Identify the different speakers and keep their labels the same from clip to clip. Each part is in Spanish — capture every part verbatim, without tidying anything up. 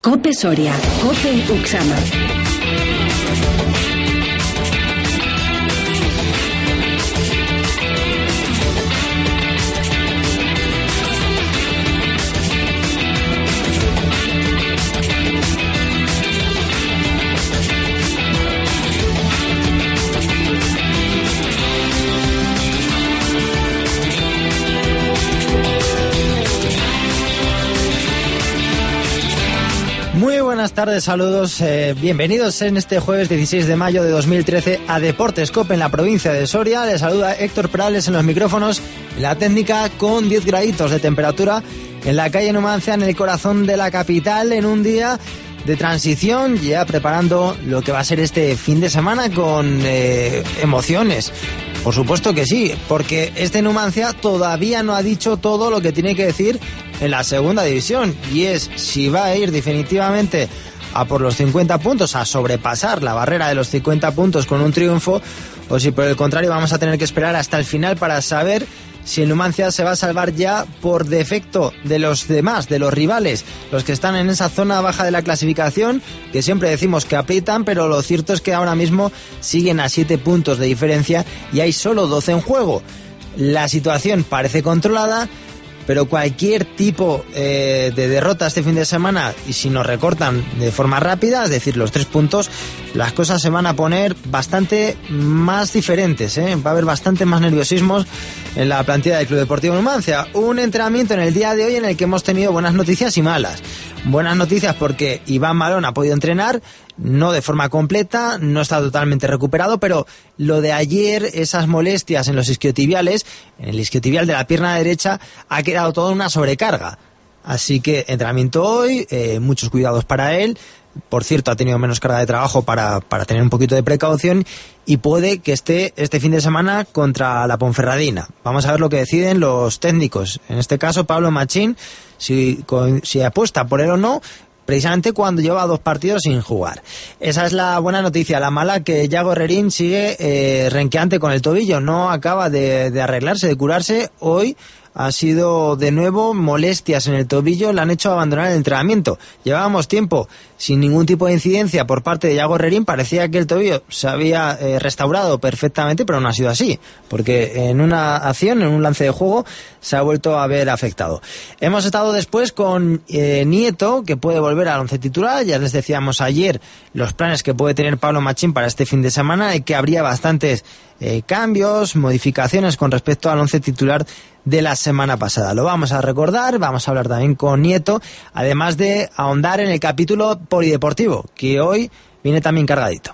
Speaker 1: COPE Soria, COPE Uxama.
Speaker 2: Muy buenas tardes, saludos, eh, bienvenidos en este jueves dieciséis de mayo de dos mil trece a Deportes COPE en la provincia de Soria. Les saluda Héctor Perales en los micrófonos, en la técnica, con diez graditos de temperatura en la calle Numancia, en el corazón de la capital, en un día de transición, ya preparando lo que va a ser este fin de semana con eh, emociones. Por supuesto que sí, porque este Numancia todavía no ha dicho todo lo que tiene que decir en la segunda división, y es si va a ir definitivamente a por los cincuenta puntos, a sobrepasar la barrera de los cincuenta puntos con un triunfo, o si por el contrario vamos a tener que esperar hasta el final para saber si el Numancia se va a salvar ya por defecto de los demás, de los rivales, los que están en esa zona baja de la clasificación, que siempre decimos que aprietan, pero lo cierto es que ahora mismo siguen a siete puntos de diferencia y hay solo doce en juego. La situación parece controlada, pero cualquier tipo eh, de derrota este fin de semana, y si nos recortan de forma rápida, es decir, los tres puntos, las cosas se van a poner bastante más diferentes, ¿eh? Va a haber bastante más nerviosismos en la plantilla del Club Deportivo Numancia. Un entrenamiento en el día de hoy en el que hemos tenido buenas noticias y malas. Buenas noticias porque Iván Malón ha podido entrenar, no de forma completa, no está totalmente recuperado, pero lo de ayer, esas molestias en los isquiotibiales, en el isquiotibial de la pierna derecha, ha quedado toda una sobrecarga. Así que entrenamiento hoy, eh, muchos cuidados para él. Por cierto, ha tenido menos carga de trabajo para, para tener un poquito de precaución, y puede que esté este fin de semana contra la Ponferradina. Vamos a ver lo que deciden los técnicos. En este caso, Pablo Machín, si, si apuesta por él o no, precisamente cuando lleva dos partidos sin jugar. Esa es la buena noticia. La mala, que Yago Herrerín sigue eh, renqueante con el tobillo, no acaba de, de arreglarse, de curarse. Hoy ha sido de nuevo molestias en el tobillo, le han hecho abandonar el entrenamiento. Llevábamos tiempo sin ningún tipo de incidencia por parte de Yago Herrerín, parecía que el tobillo se había eh, restaurado perfectamente, pero no ha sido así, porque en una acción, en un lance de juego, se ha vuelto a ver afectado. Hemos estado después con eh, Nieto, que puede volver al once titular. Ya les decíamos ayer los planes que puede tener Pablo Machín para este fin de semana, y que habría bastantes eh, cambios, modificaciones con respecto al once titular de la semana pasada. Lo vamos a recordar, vamos a hablar también con Nieto, además de ahondar en el capítulo polideportivo, que hoy viene también cargadito.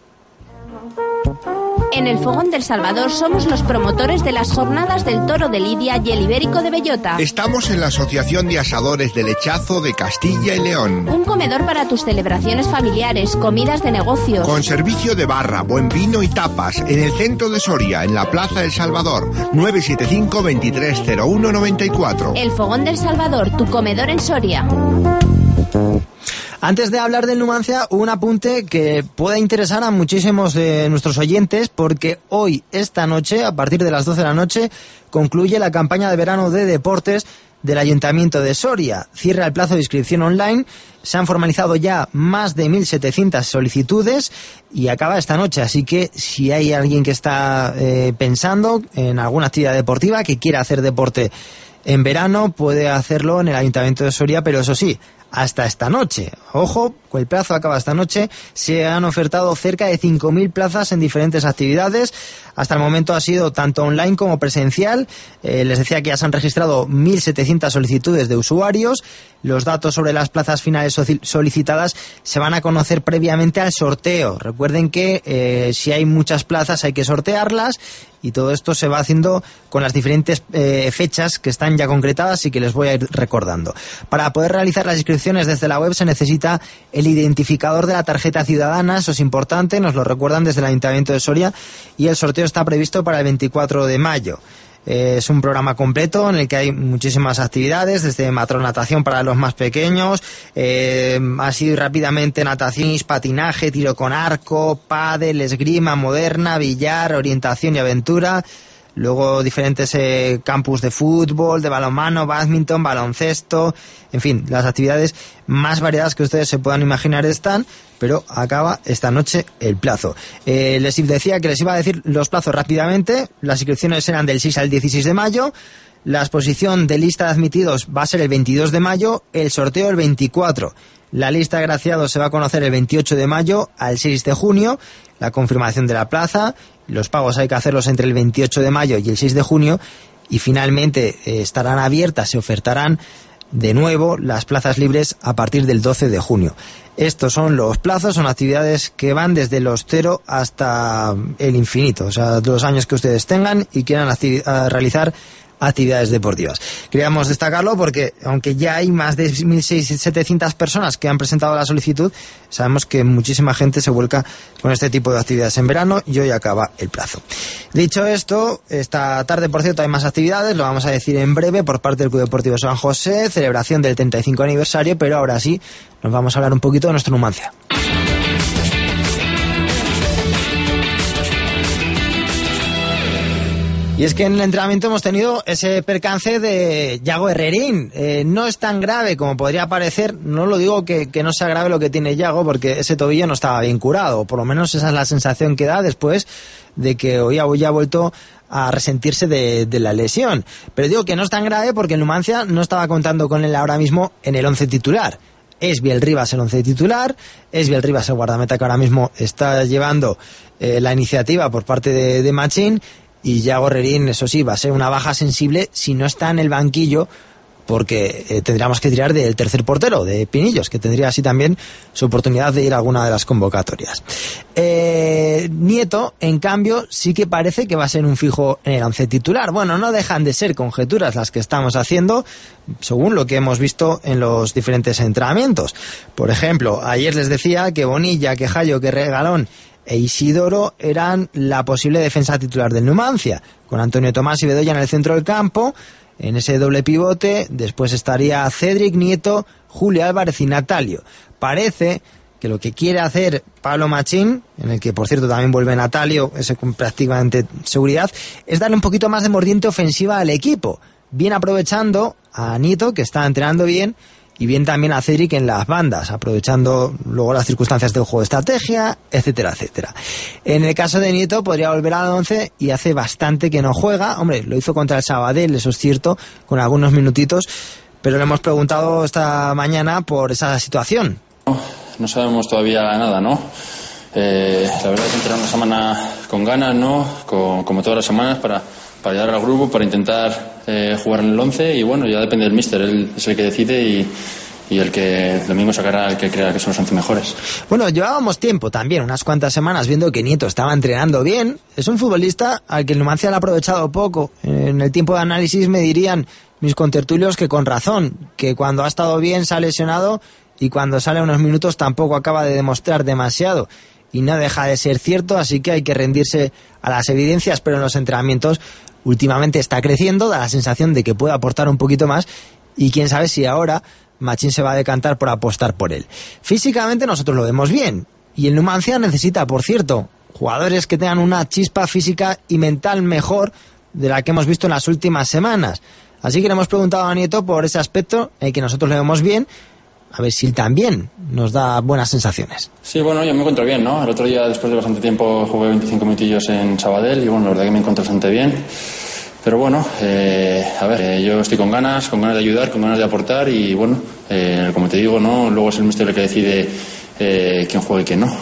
Speaker 3: En el Fogón del Salvador somos los promotores de las jornadas del Toro de Lidia y el Ibérico de Bellota.
Speaker 4: Estamos en la Asociación de Asadores del Lechazo de Castilla y León.
Speaker 3: Un comedor para tus celebraciones familiares, comidas de negocios.
Speaker 4: Con servicio de barra, buen vino y tapas, en el centro de Soria, en la Plaza del Salvador, nueve siete cinco, veintitrés cero uno noventa y cuatro.
Speaker 3: El Fogón del Salvador, tu comedor en Soria.
Speaker 2: Antes de hablar del Numancia, un apunte que pueda interesar a muchísimos de nuestros oyentes, porque hoy, esta noche, a partir de las doce de la noche, concluye la campaña de verano de deportes del Ayuntamiento de Soria. Cierra el plazo de inscripción online, se han formalizado ya más de mil setecientas solicitudes y acaba esta noche, así que si hay alguien que está eh, pensando en alguna actividad deportiva, que quiera hacer deporte en verano, puede hacerlo en el Ayuntamiento de Soria, pero eso sí, hasta esta noche. Ojo, el plazo acaba esta noche. Se han ofertado cerca de cinco mil plazas en diferentes actividades. Hasta el momento ha sido tanto online como presencial. Eh, les decía que ya se han registrado mil setecientas solicitudes de usuarios. Los datos sobre las plazas finales solicitadas se van a conocer previamente al sorteo. Recuerden que eh, si hay muchas plazas hay que sortearlas, y todo esto se va haciendo con las diferentes eh, fechas que están ya concretadas y que les voy a ir recordando. Para poder realizar las inscripciones desde la web se necesita el identificador de la tarjeta ciudadana. Eso es importante, nos lo recuerdan desde el Ayuntamiento de Soria, y el sorteo está previsto para el veinticuatro de mayo. Eh, es un programa completo en el que hay muchísimas actividades, desde matronatación para los más pequeños, eh, así rápidamente natación, patinaje, tiro con arco, pádel, esgrima moderna, billar, orientación y aventura. luego diferentes eh, campus de fútbol, de balonmano, bádminton, baloncesto, en fin, las actividades más variadas que ustedes se puedan imaginar están, pero acaba esta noche el plazo. Eh, les decía que les iba a decir los plazos rápidamente. Las inscripciones serán del seis al dieciséis de mayo, la exposición de lista de admitidos va a ser el veintidós de mayo, el sorteo el veinticuatro. La lista de agraciados se va a conocer el veintiocho de mayo al seis de junio, la confirmación de la plaza, los pagos hay que hacerlos entre el veintiocho de mayo y el seis de junio, y finalmente eh, estarán abiertas, se ofertarán de nuevo las plazas libres a partir del doce de junio. Estos son los plazos, son actividades que van desde los cero hasta el infinito, o sea, los años que ustedes tengan y quieran acti- realizar actividades deportivas. Queríamos destacarlo porque, aunque ya hay más de mil setecientas personas que han presentado la solicitud, sabemos que muchísima gente se vuelca con este tipo de actividades en verano y hoy acaba el plazo. Dicho esto, esta tarde, por cierto, hay más actividades, lo vamos a decir en breve, por parte del Club Deportivo San José, celebración del treinta y cinco aniversario, pero ahora sí, nos vamos a hablar un poquito de nuestro Numancia. Y es que en el entrenamiento hemos tenido ese percance de Yago Herrerín. Eh, no es tan grave como podría parecer. No lo digo que, que no sea grave lo que tiene Yago, porque ese tobillo no estaba bien curado. Por lo menos esa es la sensación que da después de que hoy ya ha vuelto a resentirse de, de la lesión. Pero digo que no es tan grave porque el Numancia no estaba contando con él ahora mismo en el once titular. Es Biel Rivas el once titular, es Biel Rivas el guardameta que ahora mismo está llevando eh, la iniciativa por parte de, de Machín. Y Yago Herrerín, eso sí, va a ser una baja sensible si no está en el banquillo, porque eh, tendríamos que tirar del tercer portero, de Pinillos, que tendría así también su oportunidad de ir a alguna de las convocatorias. Eh, Nieto, en cambio, sí que parece que va a ser un fijo en el once titular. Bueno, no dejan de ser conjeturas las que estamos haciendo, según lo que hemos visto en los diferentes entrenamientos. Por ejemplo, ayer les decía que Bonilla, que Jayo, que Regalón e Isidoro eran la posible defensa titular del Numancia, con Antonio Tomás y Bedoya en el centro del campo, en ese doble pivote. Después estaría Cédric, Nieto, Julio Álvarez y Natalio. Parece que lo que quiere hacer Pablo Machín, en el que por cierto también vuelve Natalio, ese con prácticamente seguridad, es darle un poquito más de mordiente ofensiva al equipo, bien aprovechando a Nieto, que está entrenando bien, y bien también a Cédric en las bandas, aprovechando luego las circunstancias del juego de estrategia, etcétera, etcétera. En el caso de Nieto podría volver al once y hace bastante que no juega. Hombre, lo hizo contra el Sabadell, eso es cierto, con algunos minutitos, pero le hemos preguntado esta mañana por esa situación.
Speaker 5: No, no sabemos todavía nada, ¿no? Eh, la verdad es que entrar una semana con ganas, ¿no? Con, como todas las semanas, para, para ayudar al grupo, para intentar eh, jugar en el once, y bueno, ya depende del míster, él es el que decide y, y el que lo mismo sacará el que crea que son los once mejores.
Speaker 2: Bueno, llevábamos tiempo también, unas cuantas semanas, viendo que Nieto estaba entrenando bien. Es un futbolista al que el Numancia le ha aprovechado poco. En el tiempo de análisis me dirían mis contertulios que con razón, que cuando ha estado bien se ha lesionado y cuando sale unos minutos tampoco acaba de demostrar demasiado. Y no deja de ser cierto, así que hay que rendirse a las evidencias, pero en los entrenamientos últimamente está creciendo, da la sensación de que puede aportar un poquito más, y quién sabe si ahora Machín se va a decantar por apostar por él. Físicamente nosotros lo vemos bien, y el Numancia necesita, por cierto, jugadores que tengan una chispa física y mental mejor de la que hemos visto en las últimas semanas. Así que le hemos preguntado a Nieto por ese aspecto, en el que nosotros le vemos bien, a ver si él también nos da buenas sensaciones.
Speaker 5: Sí, bueno, yo me encuentro bien, ¿no? El otro día, después de bastante tiempo, jugué veinticinco minutillos en Sabadell y bueno, la verdad que me encuentro bastante bien. Pero bueno, eh, a ver, eh, yo estoy con ganas, con ganas de ayudar, con ganas de aportar y bueno, eh, como te digo, ¿no? Luego es el míster el que decide eh, quién juega y quién no.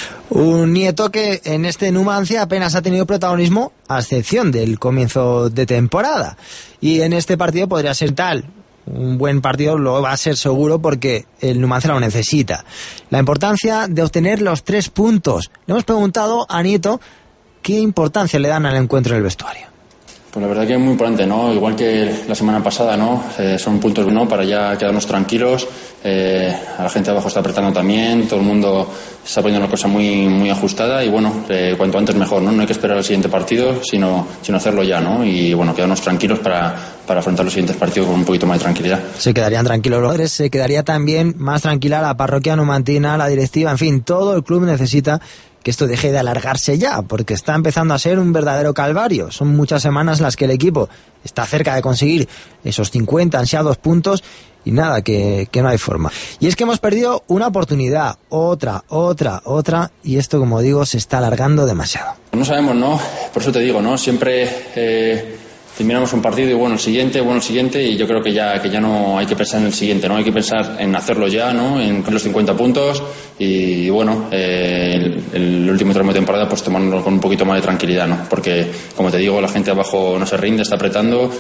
Speaker 2: Un Nieto que en este Numancia apenas ha tenido protagonismo, a excepción del comienzo de temporada. Y en este partido podría ser tal. Un buen partido lo va a ser seguro porque el Numancia lo necesita. La importancia de obtener los tres puntos. Le hemos preguntado a Nieto qué importancia le dan al encuentro en el vestuario.
Speaker 5: Pues la verdad que es muy importante, ¿no? Igual que la semana pasada, ¿no? Eh, son puntos, ¿no? Para ya quedarnos tranquilos. Eh, a la gente de abajo está apretando también. Todo el mundo está poniendo una cosa muy muy ajustada y bueno, eh, cuanto antes mejor, ¿no? No hay que esperar al siguiente partido, sino sino hacerlo ya, ¿no? Y bueno, quedarnos tranquilos para para afrontar los siguientes partidos con un poquito más de tranquilidad.
Speaker 2: Se quedarían tranquilos los padres, se quedaría también más tranquila la parroquia numantina, la directiva, en fin, todo el club necesita que esto deje de alargarse ya, porque está empezando a ser un verdadero calvario. Son muchas semanas las que el equipo está cerca de conseguir esos cincuenta ansiados puntos y nada, que, que no hay forma. Y es que hemos perdido una oportunidad, otra, otra, otra, y esto, como digo, se está alargando demasiado.
Speaker 5: No sabemos, ¿no? Por eso te digo, ¿no? Siempre eh, terminamos un partido y bueno, el siguiente, bueno, el siguiente, y yo creo que ya que ya no hay que pensar en el siguiente, ¿no? Hay que pensar en hacerlo ya, ¿no? En los cincuenta puntos y, y bueno, eh, el, el último tramo de temporada pues tomarlo con un poquito más de tranquilidad, ¿no? Porque, como te digo, la gente abajo no se rinde, está apretando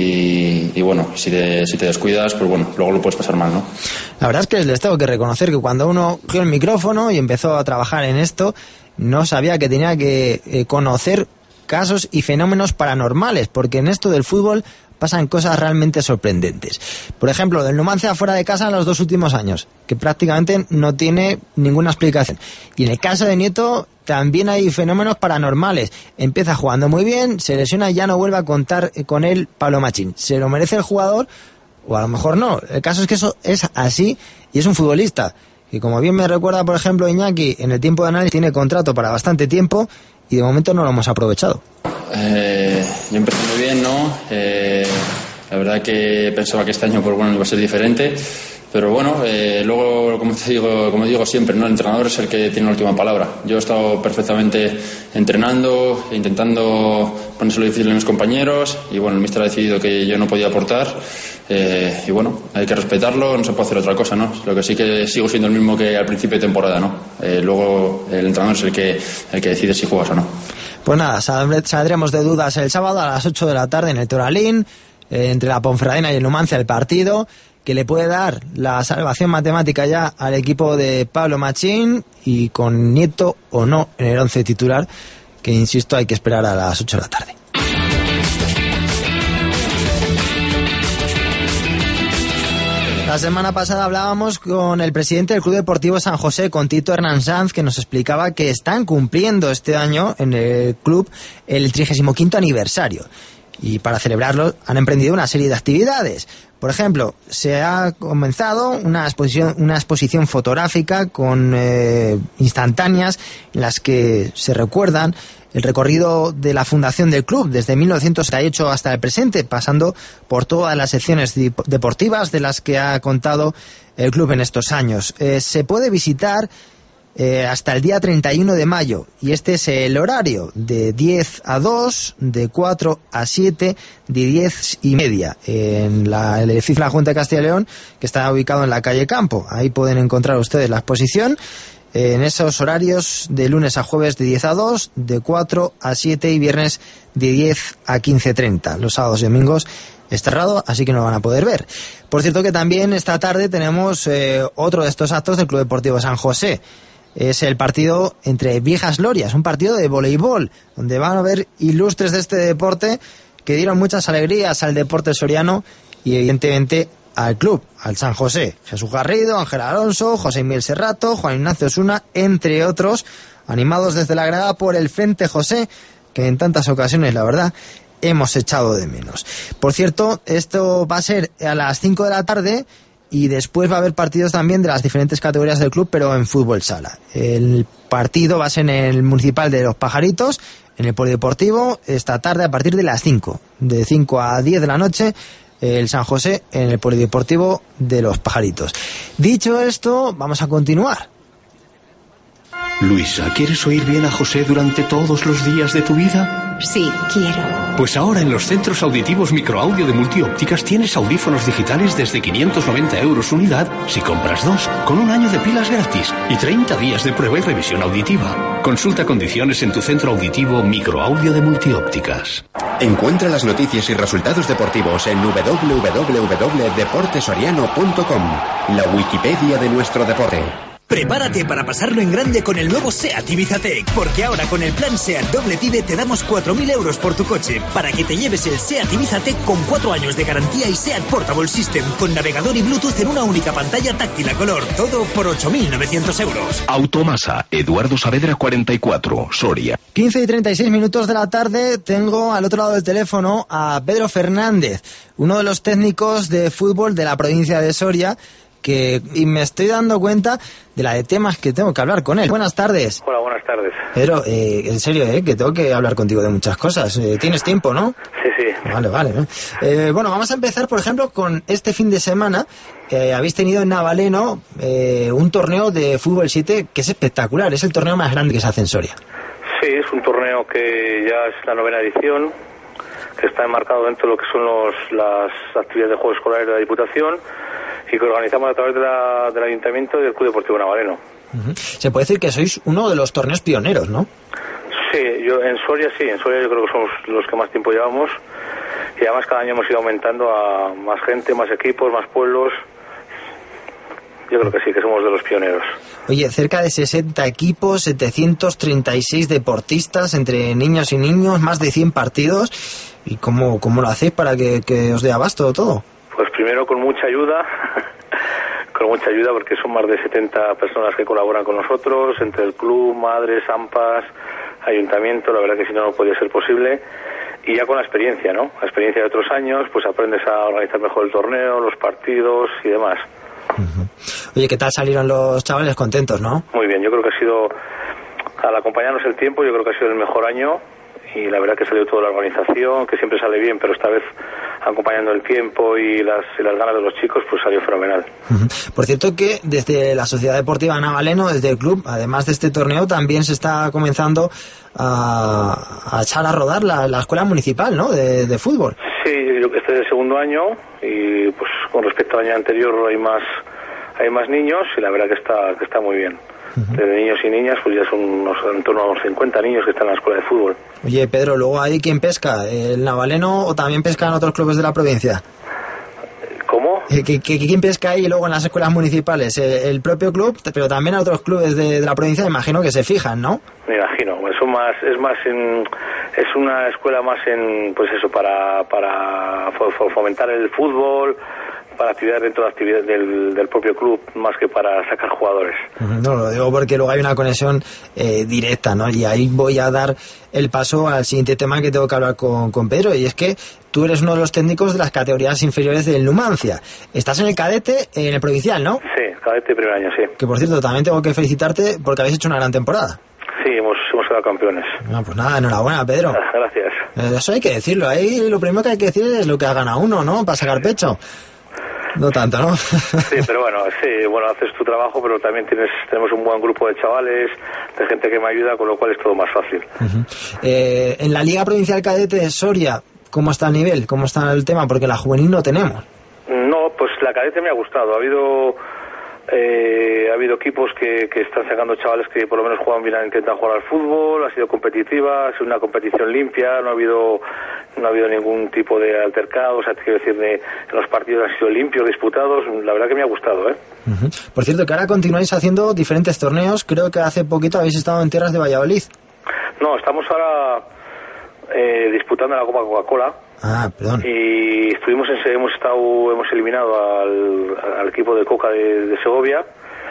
Speaker 5: y, y bueno, si te, si te descuidas, pues bueno, luego lo puedes pasar mal, ¿no?
Speaker 2: La verdad es que les tengo que reconocer que cuando uno cogió el micrófono y empezó a trabajar en esto, no sabía que tenía que eh, conocer casos y fenómenos paranormales, porque en esto del fútbol pasan cosas realmente sorprendentes. Por ejemplo, del Numancia fuera de casa en los dos últimos años, que prácticamente no tiene ninguna explicación. Y en el caso de Nieto también hay fenómenos paranormales. Empieza jugando muy bien, se lesiona y ya no vuelve a contar con él Pablo Machín. ¿Se lo merece el jugador? O a lo mejor no. El caso es que eso es así y es un futbolista que, como bien me recuerda, por ejemplo, Iñaki, en el tiempo de análisis tiene contrato para bastante tiempo y de momento no lo hemos aprovechado.
Speaker 5: Eh, yo empecé muy bien, ¿no? Eh, la verdad que pensaba que este año pues bueno iba a ser diferente, pero bueno, eh, luego como te digo, como digo siempre, ¿no? El entrenador es el que tiene la última palabra. Yo he estado perfectamente entrenando, intentando ponérselo difícil a mis compañeros y bueno, el míster ha decidido que yo no podía aportar. Eh, y bueno, hay que respetarlo, no se puede hacer otra cosa, ¿no? Lo que sí que sigo siendo el mismo que al principio de temporada, ¿no? Eh, luego el entrenador es el que, el que decide si juegas o no.
Speaker 2: Pues nada, saldremos de dudas el sábado a las ocho de la tarde en el Toralín, eh, entre la Ponferradina y el Numancia, el partido que le puede dar la salvación matemática ya al equipo de Pablo Machín, y con Nieto o no en el once titular, que insisto hay que esperar a las ocho de la tarde. La semana pasada hablábamos con el presidente del Club Deportivo San José, con Tito Hernán Sanz, que nos explicaba que están cumpliendo este año en el club el trigésimo quinto aniversario. Y para celebrarlo han emprendido una serie de actividades. Por ejemplo, se ha comenzado una exposición, una exposición fotográfica con eh, instantáneas en las que se recuerdan el recorrido de la fundación del club desde mil novecientos setenta y ocho hasta el presente, pasando por todas las secciones deportivas de las que ha contado el club en estos años. Eh, se puede visitar eh, hasta el día treinta y uno de mayo, y este es el horario de diez a dos, de cuatro a siete, de diez y media, en la, el edificio de la Junta de Castilla y León, que está ubicado en la calle Campo. Ahí pueden encontrar ustedes la exposición en esos horarios de lunes a jueves de diez a dos, de cuatro a siete y viernes de diez a quince treinta. Los sábados y domingos es cerrado, así que no lo van a poder ver. Por cierto que también esta tarde tenemos eh, otro de estos actos del Club Deportivo San José. Es el partido entre Viejas Glorias, un partido de voleibol, donde van a haber ilustres de este deporte que dieron muchas alegrías al deporte soriano y evidentemente al club, al San José. Jesús Garrido, Ángel Alonso, José Miguel Serrato, Juan Ignacio Osuna, entre otros, animados desde la grada por el Frente José, que en tantas ocasiones, la verdad, hemos echado de menos. Por cierto, esto va a ser a las cinco de la tarde y después va a haber partidos también de las diferentes categorías del club, pero en fútbol sala. El partido va a ser en el Municipal de Los Pajaritos, en el Polideportivo, esta tarde a partir de las cinco, de cinco a diez de la noche, el San José en el Polideportivo de Los Pajaritos. Dicho esto, vamos a continuar.
Speaker 6: Luisa, ¿quieres oír bien a José durante todos los días de tu vida?
Speaker 1: Sí, quiero.
Speaker 6: Pues ahora en los centros auditivos Microaudio de Multiópticas tienes audífonos digitales desde quinientos noventa euros unidad si compras dos, con un año de pilas gratis y treinta días de prueba y revisión auditiva. Consulta condiciones en tu centro auditivo Microaudio de Multiópticas.
Speaker 7: Encuentra las noticias y resultados deportivos en doble u doble u doble u punto deporte soriano punto com, la Wikipedia de nuestro deporte.
Speaker 8: Prepárate para pasarlo en grande con el nuevo SEAT Ibiza Tech, porque ahora con el plan SEAT Doble Pide te damos cuatro mil euros por tu coche, para que te lleves el SEAT Ibiza Tech con cuatro años de garantía y SEAT Portable System, con navegador y Bluetooth en una única pantalla táctil a color, todo por ocho mil novecientos euros.
Speaker 9: Automasa, Eduardo Saavedra cuarenta y cuatro, Soria.
Speaker 2: quince y treinta y seis minutos de la tarde, tengo al otro lado del teléfono a Pedro Fernández, uno de los técnicos de fútbol de la provincia de Soria, que y me estoy dando cuenta de la de temas que tengo que hablar con él. Buenas tardes.
Speaker 10: Hola, buenas tardes.
Speaker 2: Pedro, eh, en serio, eh, que tengo que hablar contigo de muchas cosas. Eh, ¿Tienes tiempo, no?
Speaker 10: Sí, sí.
Speaker 2: Vale, vale. ¿eh? Eh, bueno, vamos a empezar, por ejemplo, con este fin de semana. Eh, habéis tenido en Navaleno eh, un torneo de fútbol siete que es espectacular. Es el torneo más grande que se hace en Soria.
Speaker 10: Sí, es un torneo que ya es la novena edición, que está enmarcado dentro de lo que son los, las actividades de juegos escolares de la Diputación y que organizamos a través de la, del Ayuntamiento y del Club Deportivo Navaleno.
Speaker 2: Uh-huh. Se puede decir que sois uno de los torneos pioneros, ¿no?
Speaker 10: Sí, yo en Soria sí, en Soria yo creo que somos los que más tiempo llevamos y además cada año hemos ido aumentando a más gente, más equipos, más pueblos. Yo creo que sí, que somos de los pioneros.
Speaker 2: Oye, cerca de sesenta equipos, setecientos treinta y seis deportistas, entre niños y niños, más de cien partidos. ¿Y cómo, cómo lo hacéis para que, que os dé abasto todo?
Speaker 10: Pues primero con mucha ayuda, con mucha ayuda porque son más de setenta personas que colaboran con nosotros, entre el club, madres, AMPAs, ayuntamiento, la verdad que si no, no podía ser posible. Y ya con la experiencia, ¿no? La experiencia de otros años, pues aprendes a organizar mejor el torneo, los partidos y demás.
Speaker 2: Uh-huh. Oye, ¿qué tal salieron los chavales? Contentos, ¿no?
Speaker 10: Muy bien, yo creo que ha sido, al acompañarnos el tiempo, yo creo que ha sido el mejor año y la verdad que salió toda la organización, que siempre sale bien, pero esta vez acompañando el tiempo y las, y las ganas de los chicos, pues salió fenomenal.
Speaker 2: Uh-huh. Por cierto que desde la Sociedad Deportiva Navaleno, desde el club, además de este torneo, también se está comenzando a, a echar a rodar la, la escuela municipal, ¿no?, de, de fútbol.
Speaker 10: Sí, yo que este es el segundo año y pues con respecto al año anterior hay más hay más niños y la verdad que está que está muy bien. Uh-huh. De niños y niñas pues ya son unos, en torno a unos cincuenta niños que están en la escuela de fútbol.
Speaker 2: Oye, Pedro, luego hay quien pesca, ¿el Navaleno o también pescan otros clubes de la provincia?
Speaker 10: ¿Cómo?
Speaker 2: ¿Qué, qué, ¿Quién pesca ahí luego en las escuelas municipales? ¿El propio club, pero también a otros clubes de, de la provincia? Imagino que se fijan, ¿no?
Speaker 10: Me imagino, eso más es más en es una escuela más en pues eso para para fomentar el fútbol, para actividades dentro de actividad del, del propio club, más que para sacar jugadores.
Speaker 2: No, lo digo porque luego hay una conexión eh, directa, ¿no? Y ahí voy a dar el paso al siguiente tema que tengo que hablar con, con Pedro, y es que tú eres uno de los técnicos de las categorías inferiores del Numancia. Estás en el cadete, en el provincial, ¿no?
Speaker 10: Sí, cadete primer año, sí.
Speaker 2: Que por cierto, también tengo que felicitarte porque habéis hecho una gran temporada.
Speaker 10: Sí, hemos, hemos quedado campeones.
Speaker 2: No, pues nada, enhorabuena, Pedro.
Speaker 10: Gracias.
Speaker 2: Eh, eso hay que decirlo, ahí lo primero que hay que decir es lo que ha ganado uno, ¿no? Para sacar pecho. No tanto, ¿no?
Speaker 10: Sí, pero bueno, sí, bueno, haces tu trabajo, pero también tienes tenemos un buen grupo de chavales, de gente que me ayuda, con lo cual es todo más fácil.
Speaker 2: Uh-huh. Eh, en la Liga Provincial Cadete de Soria, ¿cómo está el nivel? ¿Cómo está el tema? Porque la juvenil no tenemos.
Speaker 10: No, pues la cadete me ha gustado. Ha habido eh, ha habido equipos que, que están sacando chavales que por lo menos juegan bien, intentan jugar al fútbol, ha sido competitiva, ha sido una competición limpia, no ha habido no ha habido ningún tipo de altercado, o sea, quiero decir, de, los partidos han sido limpios, disputados, la verdad que me ha gustado, ¿eh?
Speaker 2: Uh-huh. Por cierto, que ahora continuáis haciendo diferentes torneos, creo que hace poquito habéis estado en tierras de Valladolid.
Speaker 10: No, estamos ahora eh, disputando la Copa Coca-Cola.
Speaker 2: Ah, perdón.
Speaker 10: Y estuvimos en, hemos estado, hemos eliminado al, al equipo de Coca de, de Segovia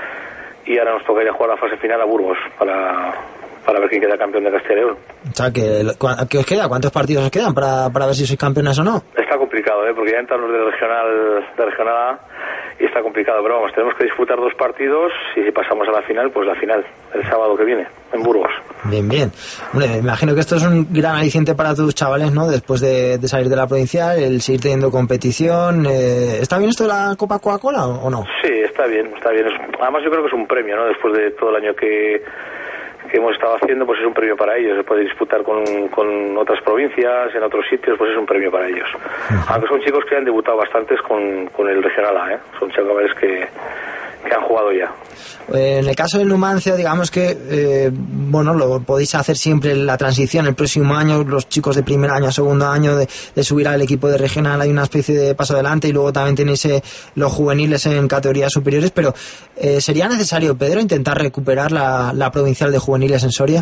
Speaker 10: y ahora nos tocaría jugar la fase final a Burgos para... para ver quién queda campeón de Castilla y León.
Speaker 2: O sea, ¿qué, ¿qué os queda? ¿Cuántos partidos os quedan para, para ver si sois campeones o no?
Speaker 10: Está complicado, ¿eh? Porque ya entran los de regional, de regional A y está complicado, pero vamos, tenemos que disputar dos partidos y si pasamos a la final, pues la final, el sábado que viene, en Burgos.
Speaker 2: Bien, bien. Hombre, me imagino que esto es un gran aliciente para tus chavales, ¿no? Después de, de salir de la provincial, el seguir teniendo competición. Eh, ¿Está bien esto de la Copa Coca-Cola o no?
Speaker 10: Sí, está bien, está bien. Además yo creo que es un premio, ¿no? Después de todo el año que... que hemos estado haciendo, pues es un premio para ellos. Se puede disputar con, con otras provincias, en otros sitios, pues es un premio para ellos. Uh-huh. Aunque son chicos que han debutado bastantes con, con el regional A, ¿eh? Son chavales que, que han jugado ya.
Speaker 2: En el caso del Numancia, digamos que eh, bueno, lo podéis hacer siempre la transición el próximo año, los chicos de primer año a segundo año, de, de subir al equipo de regional, hay una especie de paso adelante, y luego también tenéis eh, los juveniles en categorías superiores, pero eh, ¿sería necesario, Pedro, intentar recuperar la, la provincial de juveniles en Soria?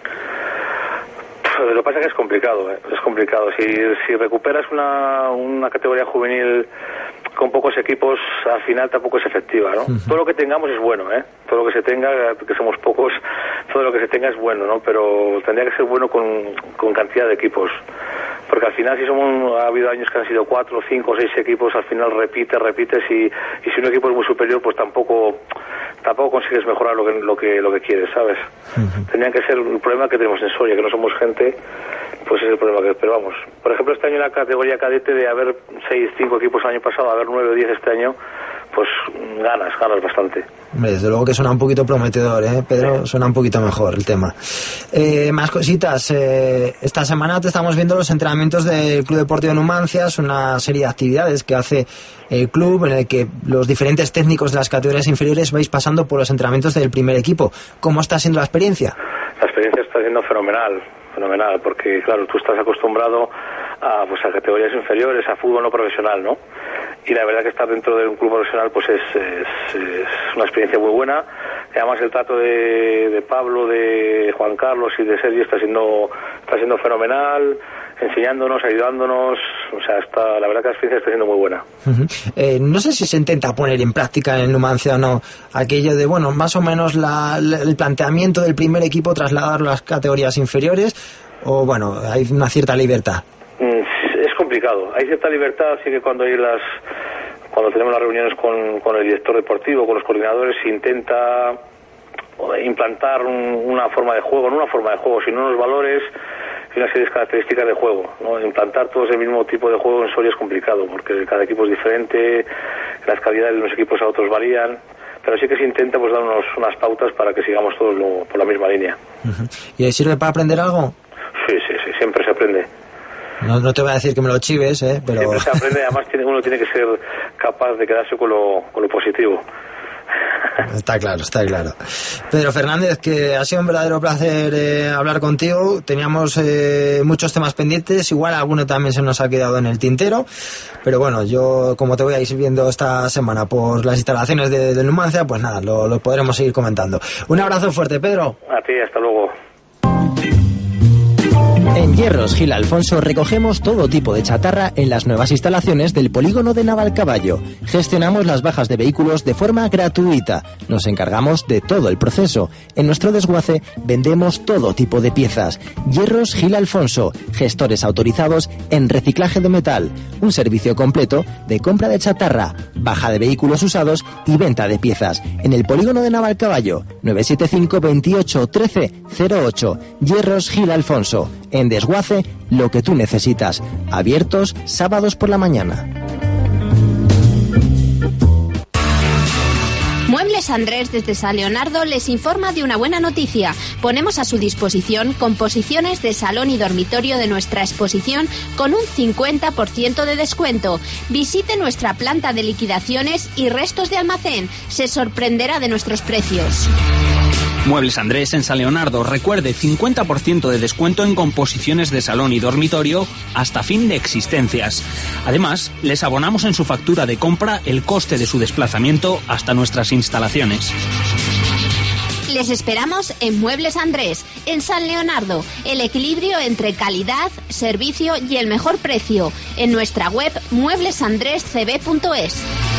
Speaker 10: Lo que pasa es que es complicado, ¿eh? es complicado. Si, si recuperas una, una categoría juvenil con pocos equipos, al final tampoco es efectiva, ¿no? Uh-huh. Todo lo que tengamos es bueno, ¿eh? Todo lo que se tenga, que somos pocos, todo lo que se tenga es bueno, ¿no? Pero tendría que ser bueno con, con cantidad de equipos. Porque al final, si somos, ha habido años que han sido cuatro, cinco, seis equipos, al final repites, repites, y, y si un equipo es muy superior, pues tampoco tampoco consigues mejorar lo que lo que lo que quieres, ¿sabes? Uh-huh. Tendrían que ser un problema que tenemos en Soria, que no somos gente, pues es el problema que, pero vamos. Por ejemplo, este año en la categoría cadete, de haber seis, cinco equipos el año pasado, haber nueve o diez este año, pues ganas, ganas bastante.
Speaker 2: Desde luego que suena un poquito prometedor, ¿eh, Pedro? Sí. Suena un poquito mejor el tema. Eh, más cositas. Eh, esta semana te estamos viendo los entrenamientos del Club Deportivo Numancia, es una serie de actividades que hace el club en el que los diferentes técnicos de las categorías inferiores vais pasando por los entrenamientos del primer equipo. ¿Cómo está siendo la experiencia?
Speaker 10: La experiencia está siendo fenomenal, fenomenal, porque claro, tú estás acostumbrado a, pues, a categorías inferiores, a fútbol no profesional, ¿no? Y la verdad que estar dentro de un club profesional pues es, es, es una experiencia muy buena. Y además el trato de, de Pablo, de Juan Carlos y de Sergio está siendo está siendo fenomenal, enseñándonos, ayudándonos, o sea, está, la verdad que la experiencia está siendo muy buena.
Speaker 2: Uh-huh. Eh, no sé si se intenta poner en práctica en el Numancia o no aquello de, bueno, más o menos la, la, el planteamiento del primer equipo, trasladarlo a las categorías inferiores, o bueno, hay una cierta libertad.
Speaker 10: Es complicado, hay cierta libertad, así que cuando hay las cuando tenemos las reuniones con, con el director deportivo, con los coordinadores, se intenta implantar un, una forma de juego, no una forma de juego, sino unos valores y una serie de características de juego, ¿no? Implantar todos el mismo tipo de juego en Soria es complicado, porque cada equipo es diferente, las calidades de los equipos a otros varían, pero sí que se intenta pues dar unos, unas pautas para que sigamos todos lo, por la misma línea.
Speaker 2: Uh-huh. ¿Y ahí sirve para aprender algo?
Speaker 10: Sí, sí, sí, siempre se aprende.
Speaker 2: No, no te voy a decir que me lo chives, ¿eh? Pero...
Speaker 10: Siempre se aprende, además tiene, uno tiene que ser capaz de quedarse con lo, con lo positivo.
Speaker 2: Está claro, está claro. Pedro Fernández, que ha sido un verdadero placer eh, hablar contigo. Teníamos eh, muchos temas pendientes, igual alguno también se nos ha quedado en el tintero, pero bueno, yo como te voy a ir viendo esta semana por las instalaciones de, de Numancia, pues nada, lo, lo podremos seguir comentando. Un abrazo fuerte, Pedro.
Speaker 10: A ti, hasta luego.
Speaker 11: En Hierros Gil Alfonso recogemos todo tipo de chatarra en las nuevas instalaciones del polígono de Navalcaballo. Gestionamos las bajas de vehículos de forma gratuita. Nos encargamos de todo el proceso. En nuestro desguace vendemos todo tipo de piezas. Hierros Gil Alfonso, gestores autorizados en reciclaje de metal. Un servicio completo de compra de chatarra, baja de vehículos usados y venta de piezas. En el polígono de Navalcaballo, nueve siete cinco, veintiocho, trece, cero ocho. Hierros Gil Alfonso. En desguace, lo que tú necesitas. Abiertos sábados por la mañana.
Speaker 3: Muebles Andrés desde San Leonardo les informa de una buena noticia. Ponemos a su disposición composiciones de salón y dormitorio de nuestra exposición con un cincuenta por ciento de descuento. Visite nuestra planta de liquidaciones y restos de almacén. Se sorprenderá de nuestros precios.
Speaker 12: Muebles Andrés en San Leonardo. Recuerde, cincuenta por ciento de descuento en composiciones de salón y dormitorio hasta fin de existencias. Además, les abonamos en su factura de compra el coste de su desplazamiento hasta nuestras instalaciones.
Speaker 3: Les esperamos en Muebles Andrés, en San Leonardo. El equilibrio entre calidad, servicio y el mejor precio. En nuestra web muebles andres c b punto es.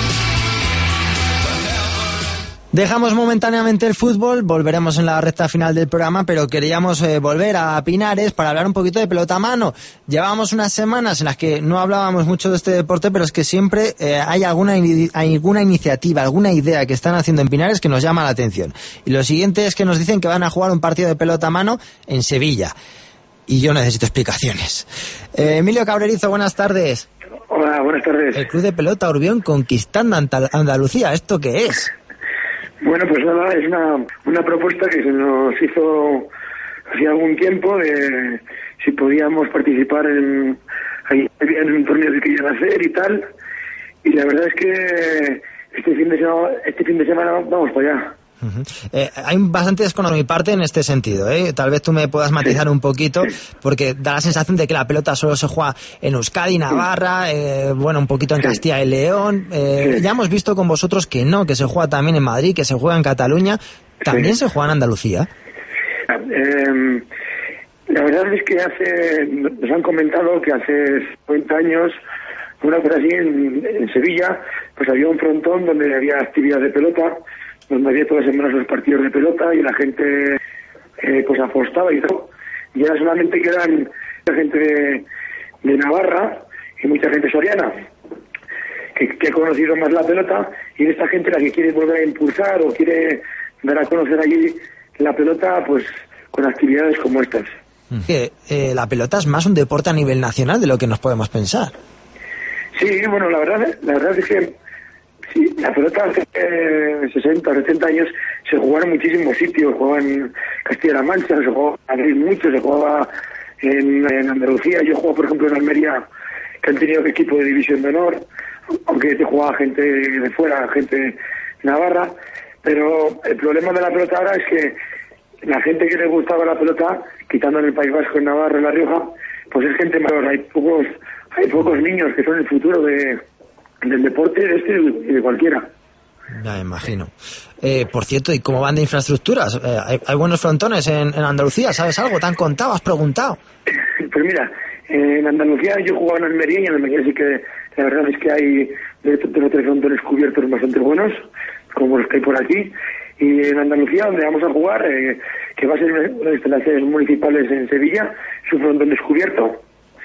Speaker 2: Dejamos momentáneamente el fútbol, volveremos en la recta final del programa, pero queríamos eh, volver a Pinares para hablar un poquito de pelota a mano. Llevábamos unas semanas en las que no hablábamos mucho de este deporte, pero es que siempre eh, hay alguna, in- alguna iniciativa, alguna idea que están haciendo en Pinares que nos llama la atención. Y lo siguiente es que nos dicen que van a jugar un partido de pelota a mano en Sevilla. Y yo necesito explicaciones. Eh, Emilio Cabrerizo, buenas tardes.
Speaker 13: Hola, buenas tardes.
Speaker 2: El Club de Pelota Urbión conquistando Antal- Andalucía, ¿esto qué es?
Speaker 13: Bueno, pues nada, es una, una propuesta que se nos hizo hace algún tiempo de si podíamos participar en, en un torneo que querían hacer y tal. Y la verdad es que este fin de semana, este fin de semana vamos para allá.
Speaker 2: Uh-huh. Eh, hay bastante desconocimiento de mi parte en este sentido, ¿eh? Tal vez tú me puedas matizar sí. un poquito, porque da la sensación de que la pelota solo se juega en Euskadi, Navarra, eh, bueno, un poquito en sí. Castilla y León. Eh, sí. Ya hemos visto con vosotros que no, que se juega también en Madrid, que se juega en Cataluña. ¿También sí. se juega en Andalucía?
Speaker 13: Eh, la verdad es que hace, nos han comentado que hace cincuenta años, una cosa así, en, en Sevilla, pues había un frontón donde había actividad de pelota, donde había todas las semanas los partidos de pelota y la gente eh, pues apostaba y todo. Y ahora solamente quedan la gente de, de Navarra y mucha gente soriana que, que ha conocido más la pelota, y esta gente la que quiere volver a impulsar o quiere dar a conocer allí la pelota, pues con actividades como estas.
Speaker 2: Que eh, la pelota es más un deporte a nivel nacional de lo que nos podemos pensar.
Speaker 13: Sí, bueno, la verdad, la verdad es que sí, la pelota hace eh, sesenta o setenta años se jugaba en muchísimos sitios. Se jugaba en Castilla-La Mancha, se jugaba en Madrid mucho, se jugaba en, en Andalucía. Yo juego, por ejemplo, en Almería, que han tenido equipo de división de honor, aunque te jugaba gente de fuera, gente de Navarra. Pero el problema de la pelota ahora es que la gente que le gustaba la pelota, quitando en el País Vasco, en Navarra, en La Rioja, pues es gente mayor. Hay pocos, hay pocos niños que son el futuro de del deporte de este y de cualquiera.
Speaker 2: Ya me imagino. Eh, por cierto, ¿y cómo van de infraestructuras? Eh, ¿hay, ¿Hay buenos frontones en, en Andalucía? ¿Sabes algo? ¿Te han contado? ¿Has preguntado?
Speaker 13: Pues mira, en Andalucía yo jugaba en Almería, y en Almería sí que la verdad es que hay de, de los tres frontones cubiertos bastante buenos, como los que hay por aquí. Y en Andalucía, donde vamos a jugar, eh, que va a ser una de las instalaciones municipales en Sevilla, es un frontón descubierto.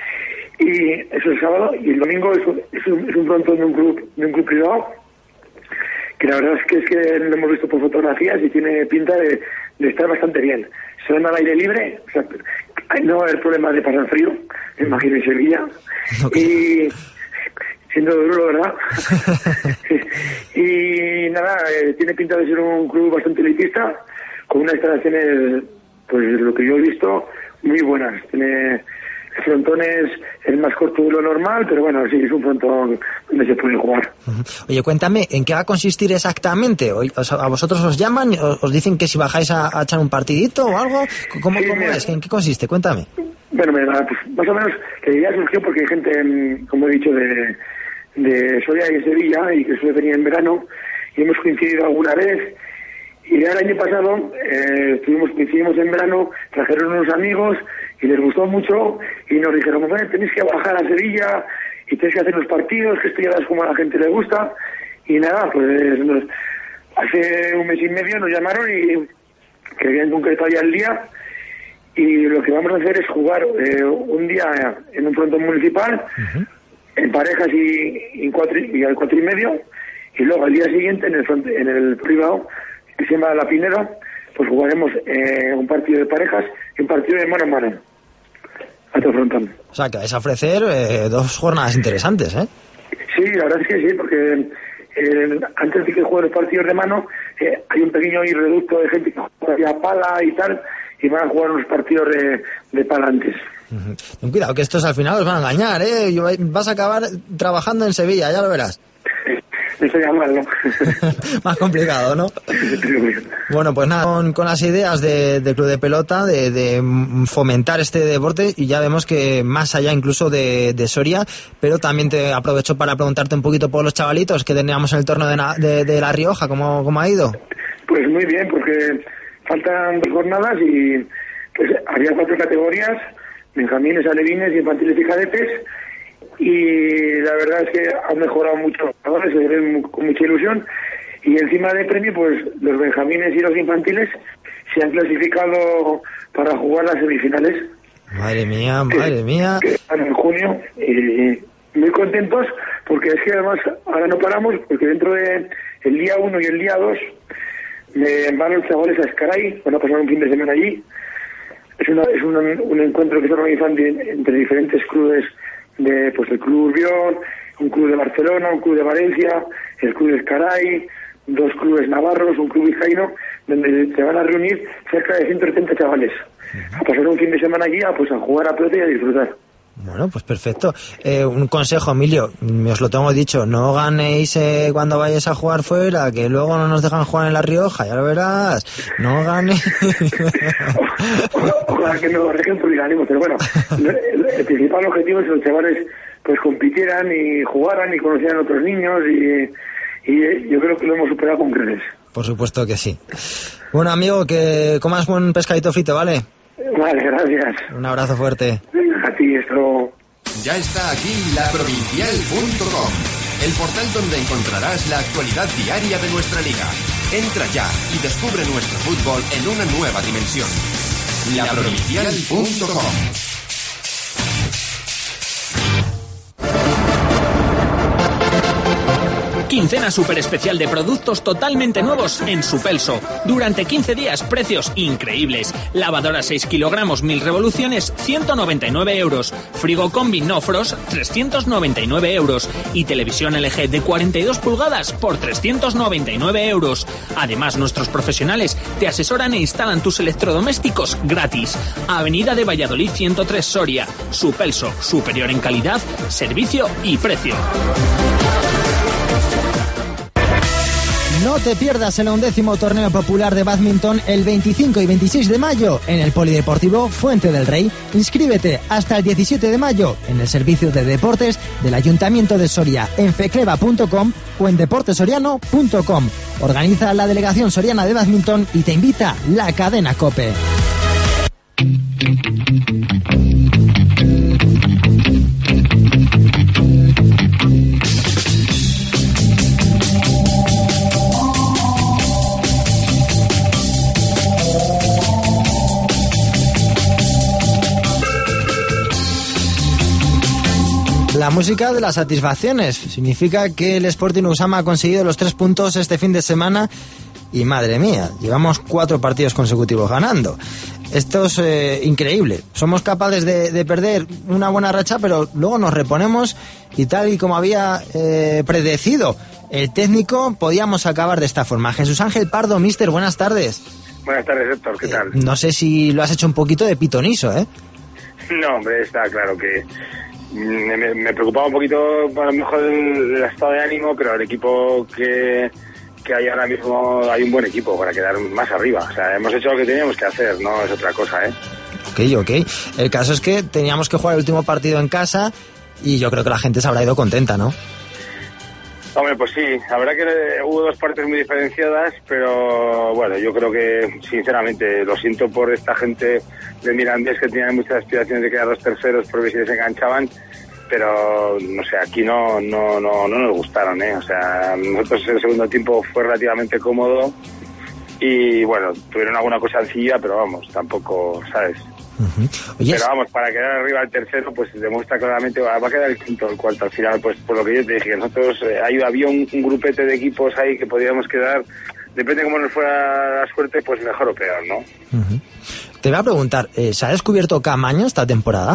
Speaker 13: Y eso es sábado, y el domingo es un, es un, es un frontón de un club de un club privado, que la verdad es que es que lo hemos visto por fotografías y tiene pinta de, de estar bastante bien. Se van al aire libre, o sea, no va a haber problema de pasar frío, me imagino, en Sevilla. Okay. Y siendo duro, ¿verdad? Y nada, eh, tiene pinta de ser un club bastante elitista, con unas instalaciones, pues lo que yo he visto, muy buenas. Tiene frontones, es más corto de lo normal, pero bueno, sí, es un frontón donde se puede jugar.
Speaker 2: Oye, cuéntame, ¿en qué va a consistir exactamente? ¿A vosotros os llaman, os dicen que si bajáis a, a echar un partidito o algo? ¿Cómo, sí, cómo es? ¿En qué consiste? Cuéntame.
Speaker 13: Bueno, mira, pues más o menos la idea surgió porque hay gente, como he dicho, de, de Soria y de Sevilla, y que suele venir en verano, y hemos coincidido alguna vez. Y el año pasado eh, estuvimos, coincidimos en verano, trajeron unos amigos y les gustó mucho, y nos dijeron, bueno, tenéis que bajar a Sevilla y tenéis que hacer los partidos, que esto ya es como a la gente le gusta. Y nada, pues nos, hace un mes y medio nos llamaron y que habían concretado ya el día, y lo que vamos a hacer es jugar eh, un día en un frontón municipal, uh-huh. en parejas y, y, cuatro, y al cuatro y medio, y luego al día siguiente en el, front, en el privado, que se llama La Pineda, pues jugaremos eh, un partido de parejas y un partido de mano a mano. Otro frontón.
Speaker 2: O sea, que vais a ofrecer eh, dos jornadas interesantes, ¿eh?
Speaker 13: Sí, la verdad es que sí, porque eh, antes de que jueguen los partidos de mano, eh, hay un pequeño reducto de gente que juega a pala y tal, y van a jugar unos partidos de, de pala antes.
Speaker 2: Uh-huh. Ten cuidado, que estos al final os van a engañar, ¿eh? Vas a acabar trabajando en Sevilla, ya lo verás.
Speaker 13: Eso ya mal, ¿no?
Speaker 2: Más complicado, ¿no? Bueno, pues nada, con, con las ideas de, de Club de Pelota, de, de fomentar este deporte, y ya vemos que más allá incluso de, de Soria, pero también te aprovecho para preguntarte un poquito por los chavalitos que teníamos en el torneo de, de, de La Rioja, ¿cómo, ¿cómo ha ido?
Speaker 13: Pues muy bien, porque faltan dos jornadas y pues había cuatro categorías, benjamines, alevines, infantiles y cadetes, y la verdad es que han mejorado mucho los jugadores, se ven con mucha ilusión, y encima de premio, pues los benjamines y los infantiles se han clasificado para jugar las semifinales.
Speaker 2: Madre mía, madre
Speaker 13: que,
Speaker 2: mía.
Speaker 13: Que están en junio, y muy contentos, porque es que además ahora no paramos, porque dentro de el día uno y el día dos me van los chavales a Escaray, van a pasar un fin de semana allí. Es, una, es un, un encuentro que se organiza entre diferentes clubes, de pues el Club Urbión, un club de Barcelona, un club de Valencia, el Club de Escaray, dos clubes navarros, un club vizcaíno, donde se van a reunir cerca de ciento setenta chavales a pasar un fin de semana allí a, pues, a jugar a pelota y a disfrutar.
Speaker 2: Bueno, pues perfecto. Eh, un consejo, Emilio, os lo tengo dicho, no ganéis eh, cuando vayáis a jugar fuera, que luego no nos dejan jugar en La Rioja, ya lo verás. No ganéis.
Speaker 13: Ojalá que me lo corrijan porque ganemos, pero bueno, el, el principal objetivo es que los chavales pues compitieran y jugaran y conocieran a otros niños y, y yo creo que lo hemos superado con creces.
Speaker 2: Por supuesto que sí. Bueno, amigo, que comas buen pescadito frito, ¿vale?
Speaker 13: Vale, gracias.
Speaker 2: Un abrazo fuerte.
Speaker 13: A ti, esto.
Speaker 7: Ya está aquí la provincial punto com, el portal donde encontrarás la actualidad diaria de nuestra liga. Entra ya y descubre nuestro fútbol en una nueva dimensión. la provincial punto com.
Speaker 12: Quincena super especial de productos totalmente nuevos en Supelso. Durante quince días, precios increíbles. Lavadora seis kilogramos, mil revoluciones, ciento noventa y nueve euros. Frigo Combi No Frost, trescientos noventa y nueve euros. Y televisión L G de cuarenta y dos pulgadas por trescientos noventa y nueve euros. Además, nuestros profesionales te asesoran e instalan tus electrodomésticos gratis. Avenida de Valladolid ciento tres Soria. Supelso, superior en calidad, servicio y precio.
Speaker 2: No te pierdas el undécimo torneo popular de bádminton el veinticinco y veintiséis de mayo en el Polideportivo Fuente del Rey. Inscríbete hasta el diecisiete de mayo en el servicio de deportes del Ayuntamiento de Soria en fecleva punto com o en deportesoriano punto com. Organiza la Delegación Soriana de Bádminton y te invita la cadena COPE. La música de las satisfacciones significa que el Sporting Usama ha conseguido los tres puntos este fin de semana y madre mía, llevamos cuatro partidos consecutivos ganando. Esto es eh, increíble. Somos capaces de, de perder una buena racha, pero luego nos reponemos y tal y como había eh, predecido el técnico, podíamos acabar de esta forma. Jesús Ángel Pardo, mister, buenas tardes.
Speaker 10: Buenas tardes, Héctor, ¿qué tal?
Speaker 2: Eh, no sé si lo has hecho un poquito de pitoniso, ¿eh?
Speaker 10: No, hombre, está claro que me, me preocupaba un poquito a lo mejor el, el estado de ánimo, pero el equipo que, que hay ahora mismo, hay un buen equipo para quedar más arriba. O sea, hemos hecho lo que teníamos que hacer, no es otra cosa, ¿eh?
Speaker 2: Ok, ok. El caso es que teníamos que jugar el último partido en casa y yo creo que la gente se habrá ido contenta, ¿no?
Speaker 10: Hombre, pues sí, la verdad que hubo dos partes muy diferenciadas, pero bueno, yo creo que sinceramente lo siento por esta gente de Mirandés que tenían muchas aspiraciones de quedar los terceros porque si les enganchaban, pero no sé, aquí no no no no nos gustaron, ¿eh? O sea, nosotros el segundo tiempo fue relativamente cómodo y bueno, tuvieron alguna cosa sencilla, pero vamos, tampoco, ¿sabes?
Speaker 2: Uh-huh. Oye,
Speaker 10: pero vamos, para quedar arriba el tercero, pues demuestra claramente, va a quedar el quinto o el cuarto al final, pues por lo que yo te dije, que nosotros eh, ahí había un, un grupete de equipos ahí que podíamos quedar, depende de cómo nos fuera la suerte, pues mejor o peor, ¿no?
Speaker 2: Uh-huh. Te voy a preguntar, eh, ¿se ha descubierto Camaño esta temporada?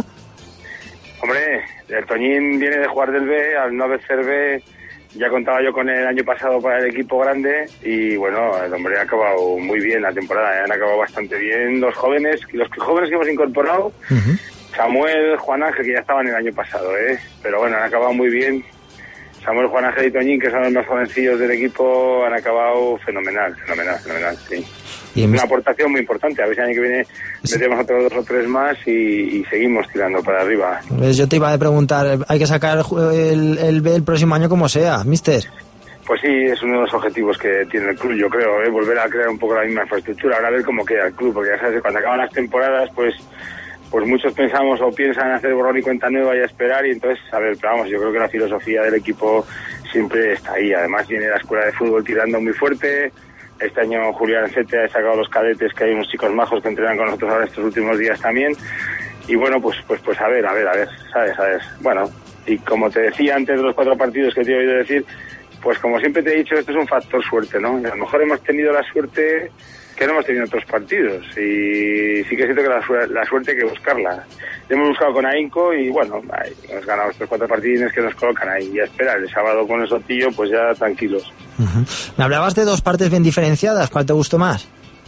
Speaker 10: Hombre, el Toñín viene de jugar del B, al no haber ser B, ya contaba yo con el año pasado para el equipo grande y bueno, el hombre ha acabado muy bien la temporada, ¿eh? Han acabado bastante bien los jóvenes, los jóvenes que hemos incorporado, uh-huh. Samuel, Juan Ángel, que ya estaban el año pasado, ¿eh? Pero bueno, han acabado muy bien. Samuel, Juan Ángel y Toñín, que son los más jovencillos del equipo, han acabado fenomenal, fenomenal, fenomenal, sí. Y una aportación muy importante, a ver si el año que viene metemos otros dos o tres más y, y seguimos tirando para arriba.
Speaker 2: Yo te iba a preguntar, hay que sacar el, el B el próximo año como sea, mister.
Speaker 10: Pues sí, es uno de los objetivos que tiene el club, yo creo, ¿eh? Volver a crear un poco la misma infraestructura, ahora a ver cómo queda el club, porque ya sabes, cuando acaban las temporadas, pues pues muchos pensamos o piensan hacer borrón y cuenta nueva y a esperar, y entonces, a ver, pero vamos, yo creo que la filosofía del equipo siempre está ahí, además viene la escuela de fútbol tirando muy fuerte. Este año Julián Sete ha sacado los cadetes, que hay unos chicos majos que entrenan con nosotros ahora estos últimos días también. Y bueno, pues pues pues a ver, a ver, a ver, ¿sabes? ¿sabes? Bueno, y como te decía antes de los cuatro partidos que te he oído decir, pues como siempre te he dicho, esto es un factor suerte, ¿no? Y a lo mejor hemos tenido la suerte que no hemos tenido otros partidos. Y sí que siento que la, su- la suerte hay que buscarla. Hemos buscado con ahínco y bueno, ahí, hemos ganado estos cuatro partidines que nos colocan ahí. Y a esperar, el sábado con el Sotillo, pues ya tranquilos.
Speaker 2: Uh-huh. Me hablabas de dos partes bien diferenciadas, ¿cuál te gustó más?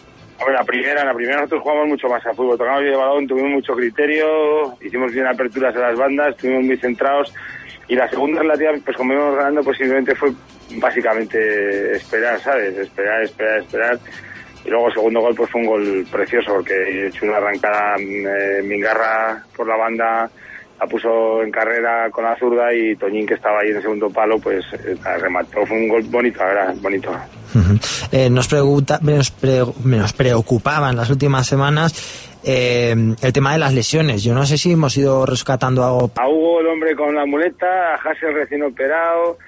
Speaker 14: Bueno, la primera, la primera nosotros jugamos mucho más a fútbol, tocamos bien el balón, tuvimos mucho criterio, hicimos bien aperturas a las bandas, estuvimos muy centrados, y la segunda relativa, pues como íbamos ganando, pues simplemente fue básicamente esperar, ¿sabes? Esperar, esperar, esperar. Y luego el segundo gol pues fue un gol precioso, porque he hecho una arrancada eh, Mingarra por la banda, la puso en carrera con la zurda, y Toñín, que estaba ahí en el segundo palo, pues eh, remató. Fue un gol bonito, la verdad, bonito.
Speaker 2: Uh-huh. eh, nos, pregunta, nos, pre, nos preocupaba en las últimas semanas eh, el tema de las lesiones. Yo no sé si hemos ido rescatando algo.
Speaker 14: A Hugo, el hombre con la muleta, a Hassel recién operado,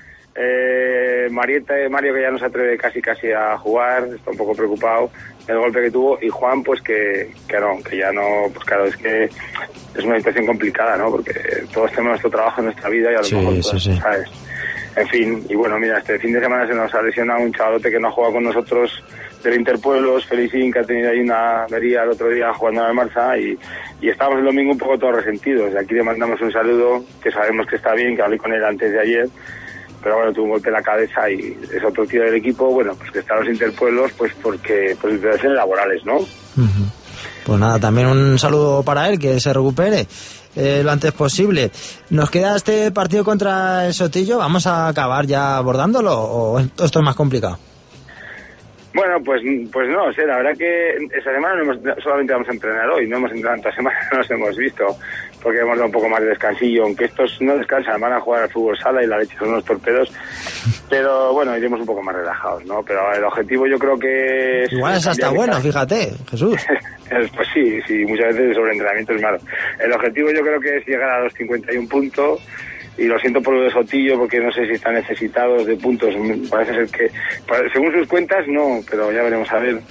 Speaker 14: eh, Marieta, Mario, que ya no se atreve casi casi a jugar, está un poco preocupado del golpe que tuvo, y Juan, pues que, que no, que ya no, pues claro, es que es una situación complicada, ¿no? Porque todos tenemos nuestro trabajo en nuestra vida y a lo
Speaker 2: sí,
Speaker 14: mejor,
Speaker 2: sí,
Speaker 14: pues,
Speaker 2: sí.
Speaker 14: ¿sabes? En fin, y bueno, mira, este fin de semana se nos ha lesionado un chavalote que no ha jugado con nosotros del Interpueblos, Felicín, que ha tenido ahí una avería el otro día jugando en el Marza, y, y estábamos el domingo un poco todos resentidos. De aquí le mandamos un saludo, que sabemos que está bien, que hablé con él antes de ayer, pero bueno, tuvo un golpe en la cabeza y es otro tío del equipo, bueno, pues que está en los Interpueblos, pues porque, pues situaciones laborales, ¿no?
Speaker 2: Uh-huh. Pues nada, también un saludo para él, que se recupere eh, lo antes posible. Nos queda este partido contra el Sotillo, ¿vamos a acabar ya abordándolo o esto es más complicado?
Speaker 14: Bueno, pues pues no sé, la verdad que esta semana no hemos, solamente vamos a entrenar hoy, no hemos entrenado esta semana, no nos hemos visto, porque hemos dado un poco más de descansillo, aunque estos no descansan, van a jugar al fútbol sala y la leche son unos torpedos, pero bueno, iremos un poco más relajados, ¿no? Pero el objetivo yo creo que es...
Speaker 2: Igual es hasta bueno, esta... fíjate, Jesús.
Speaker 14: Pues sí, sí, muchas veces el sobreentrenamiento es malo. El objetivo yo creo que es llegar a los cincuenta y un puntos, y lo siento por lo de Sotillo, porque no sé si están necesitados de puntos, parece ser que, según sus cuentas, no, pero ya veremos a ver.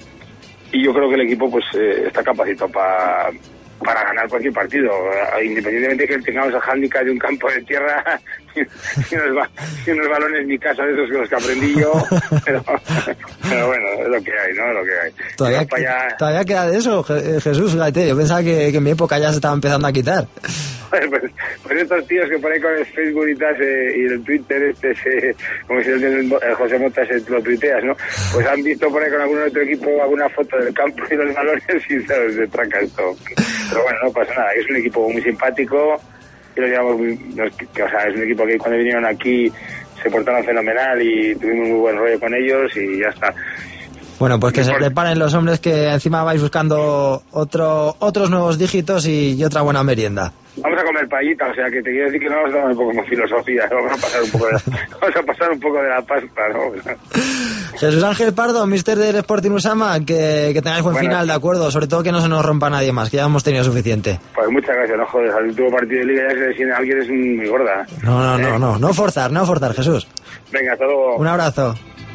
Speaker 14: Y yo creo que el equipo pues eh, está capacitado para para ganar cualquier partido, independientemente de que tengamos el hándicap de un campo de tierra y, y, unos, y unos balones en mi casa de esos que los que aprendí yo, pero, pero bueno, es lo que hay, ¿no? Es lo que hay.
Speaker 2: Todavía, allá... todavía queda de eso, Jesús, fíjate, yo pensaba que, que en mi época ya se estaba empezando a quitar.
Speaker 14: Pues, pues estos tíos que por ahí con el Facebook y tal, eh, y el Twitter este, se, como si el, el, el José Mota se lo tuiteas, ¿no? Pues han visto por ahí con algún otro equipo alguna foto del campo y los balones y se, se tranca esto. Pero bueno, no pasa nada, es un equipo muy simpático y lo llevamos muy, no, que, o sea, es un equipo que cuando vinieron aquí se portaron fenomenal y tuvimos muy buen rollo con ellos y ya está.
Speaker 2: Bueno, pues que se preparen los hombres, que encima vais buscando otro, otros nuevos dígitos y, y otra buena merienda.
Speaker 14: Vamos a comer paellita, o sea que te quiero decir que no vamos a tomar un poco como filosofía, vamos a pasar un poco de la, vamos a pasar un poco de la pasta, ¿no?
Speaker 2: Jesús Ángel Pardo, mister del Sporting Usama, que, que tengáis buen bueno, final, de acuerdo, sobre todo que no se nos rompa nadie más, que ya hemos tenido suficiente.
Speaker 14: Pues muchas gracias, no joder, al último partido de liga ya se decide a alguien es muy gorda.
Speaker 2: No, no, ¿eh? no, no, no forzar, no forzar, Jesús.
Speaker 14: Venga, hasta luego.
Speaker 2: Un abrazo.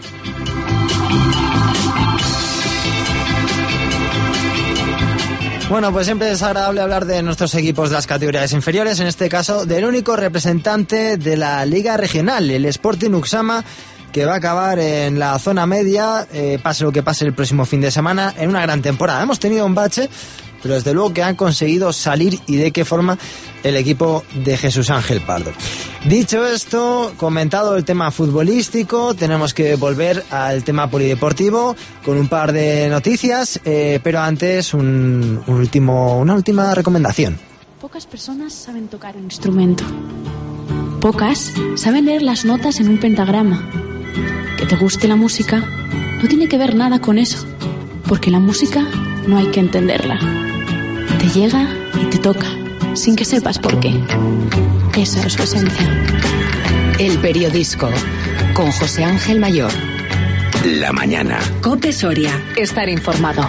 Speaker 2: Bueno, pues siempre es agradable hablar de nuestros equipos de las categorías inferiores, en este caso del único representante de la Liga Regional, el Sporting Uxama, que va a acabar en la zona media, eh, pase lo que pase el próximo fin de semana, en una gran temporada. Hemos tenido un bache, pero desde luego que han conseguido salir, y de qué forma, el equipo de Jesús Ángel Pardo. Dicho esto, comentado el tema futbolístico, tenemos que volver al tema polideportivo con un par de noticias, eh, pero antes un, un último, una última recomendación.
Speaker 15: Pocas personas saben tocar un instrumento. Pocas saben leer las notas en un pentagrama. Que te guste la música no tiene que ver nada con eso, porque la música no hay que entenderla. Te llega y te toca, sin que sepas por qué. Esa es su esencia.
Speaker 1: El periodisco, con José Ángel Mayor.
Speaker 9: La mañana.
Speaker 1: COPE Soria. Estar informado.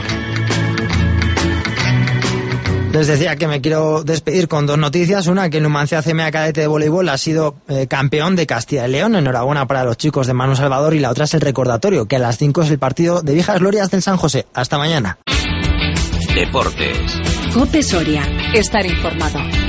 Speaker 2: Les decía que me quiero despedir con dos noticias. Una, que el Numancia C M A Cadete de Voleibol ha sido eh, campeón de Castilla y León. Enhorabuena para los chicos de Manu Salvador. Y la otra es el recordatorio, que a las cinco es el partido de Viejas Glorias del San José. Hasta mañana.
Speaker 9: Deportes.
Speaker 1: COPE Soria. Estar informado.